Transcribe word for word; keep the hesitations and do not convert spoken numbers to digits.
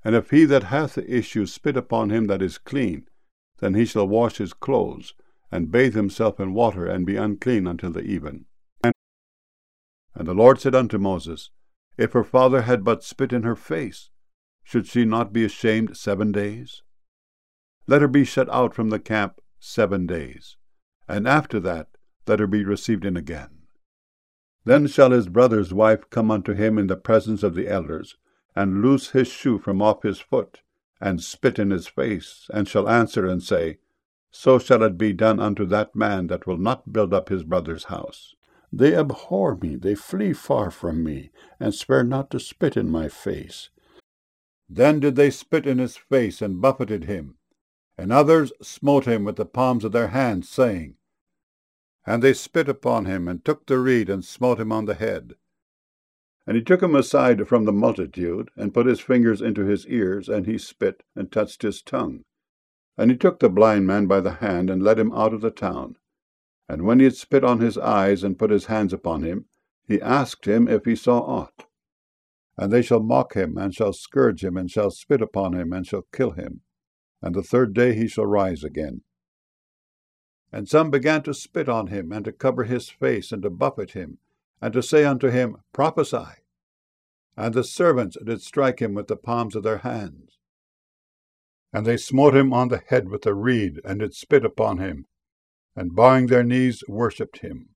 And if he that hath the issue spit upon him that is clean, then he shall wash his clothes, and bathe himself in water, and be unclean until the even. And the Lord said unto Moses, If her father had but spit in her face, should she not be ashamed seven days? Let her be shut out from the camp seven days, and after that let her be received in again. Then shall his brother's wife come unto him in the presence of the elders, and loose his shoe from off his foot, and spit in his face, and shall answer and say, So shall it be done unto that man that will not build up his brother's house. They abhor me, they flee far from me, and spare not to spit in my face. Then did they spit in his face, and buffeted him, and others smote him with the palms of their hands, saying, And they spit upon him, and took the reed, and smote him on the head. And he took him aside from the multitude, and put his fingers into his ears, and he spit, and touched his tongue. And he took the blind man by the hand, and led him out of the town. And when he had spit on his eyes, and put his hands upon him, he asked him if he saw aught. And they shall mock him, and shall scourge him, and shall spit upon him, and shall kill him. And the third day he shall rise again. And some began to spit on him, and to cover his face, and to buffet him, and to say unto him, Prophesy. And the servants did strike him with the palms of their hands. And they smote him on the head with a reed, and did spit upon him, and bowing their knees worshipped him.